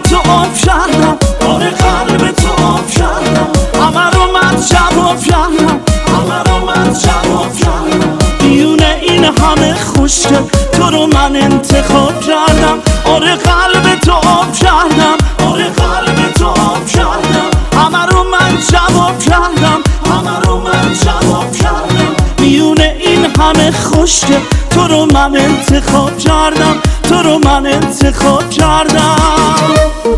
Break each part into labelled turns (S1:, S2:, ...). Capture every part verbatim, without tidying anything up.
S1: تو آب کردم، آره قلب تو آب کردم، همه رو من جواب کردم، همه رو من جواب کردم. میونه این همه خوشگل تو رو من انتخاب کردم، آره قلب تو آب کردم، آره قلب تو آب کردم، همه رو من جواب کردم، همه رو من جواب کردم. میونه این همه خوشگل تو رو من انتخاب کردم، تو رو من انتخاب کردم.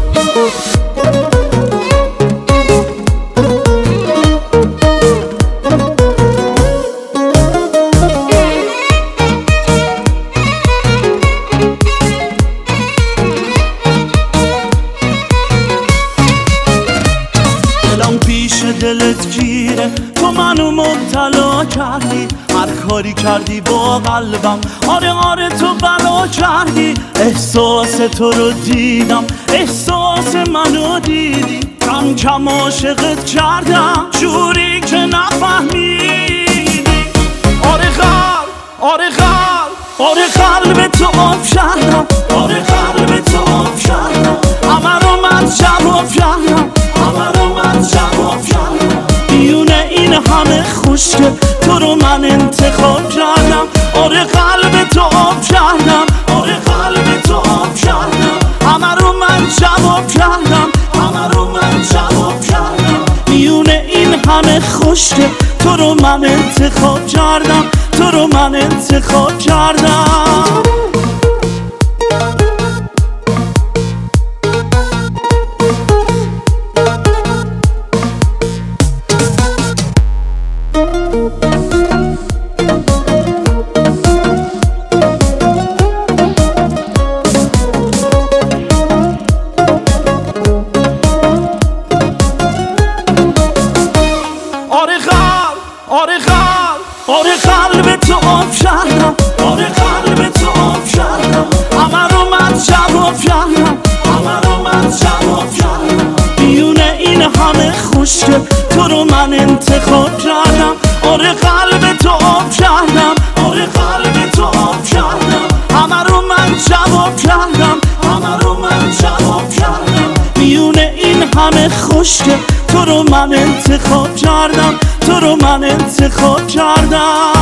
S1: دلم پیش دلت گیره، تو منو مبتلا کردی، هر کاری کردی با قلبم، آره آره تو بلا کردی. احساس تو رو دیدم، احساس منو دیدی، کم کم عاشقت کردم جوری که نفهمیدی. آره قلب، آره قلب، آره قلب تو آب کردم، آره قلب تو آب کردم، همه رو من جواب کردم، همه رو من جواب کردم. میونه این همه خوشگل تو رو من انتخاب کردم، آره قلب تو آب کردم، آره قلب تو آب کردم، همه رو من جواب کردم، همه رو من جواب کردم. میونه این همه خوشگل تو رو من انتخاب کردم، تو رو من انتخاب کردم. آره قلب، آره قلب، آره قلب تو آب کردم، آره قلب تو آب کردم، همه رو من جواب کردم، همه رو من جواب کردم. میونه این همه خوشگل تو رو من انتخاب کردم، آره قلب تو آب کردم، آره قلب تو آب کردم، همه رو من جواب کردم، همه رو من جواب کردم. میونه این همه خوشگل تو رو من انتخاب کردم، تو رو من انتخاب کردم.